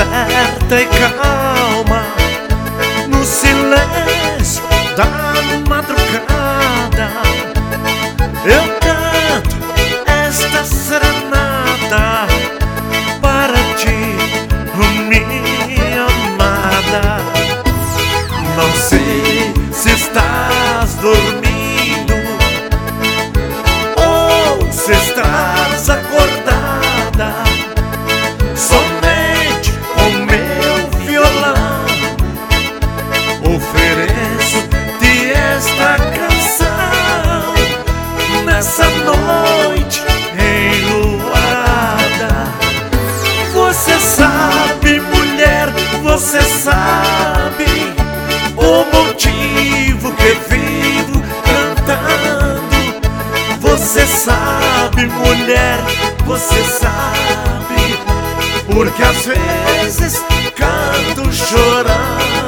certa e calma, no silêncio da madrugada, eu canto esta serenata para ti, minha amada. Não sei se estás dormindo ou se estás acordada. Somente com meu violão ofereço-te esta canção nessa noite enluarada. Você sabe, mulher, você sabe o motivo que vivo cantando. Você sabe, mulher, você sabe, porque às vezes canto chorando.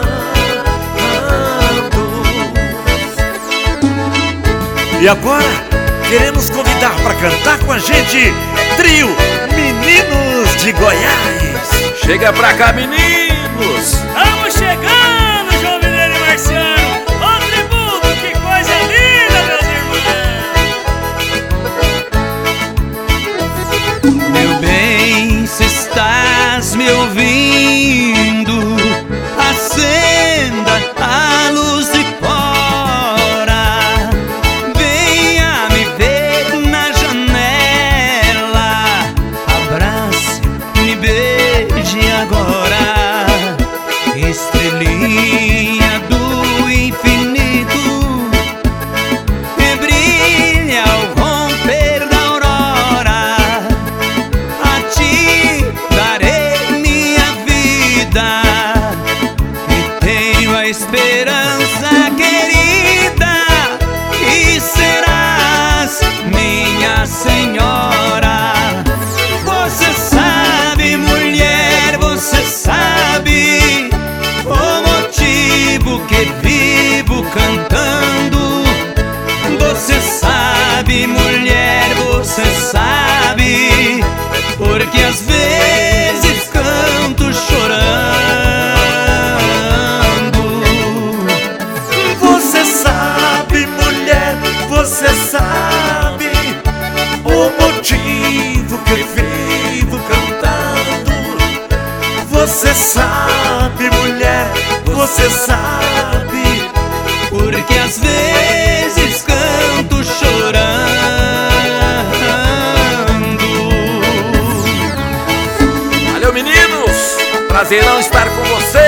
E agora queremos convidar para cantar com a gente trio Meninos de Goiás. Chega pra cá, meninos! Estamos chegando, João Mineiro e Marciano. Ô tributo, que coisa linda, meus irmãos. Meu bem, se estás me ouvindo, acenda a luz de fora. Venha me ver na janela, abrace, me beije agora. Estrelinha do infinito que brilha ao romper da aurora, a ti darei minha vida e tenho a esperança, querida, que serás minha senhora. Você sabe, mulher, você sabe o motivo que vivo cantando. Você sabe, mulher, você sabe, porque às vezes canto chorando. Você sabe, mulher, você sabe o motivo que vivo cantando. Você sabe, mulher, você sabe, Porque às vezes canto chorando. Valeu, meninos! Prazerão estar com vocês!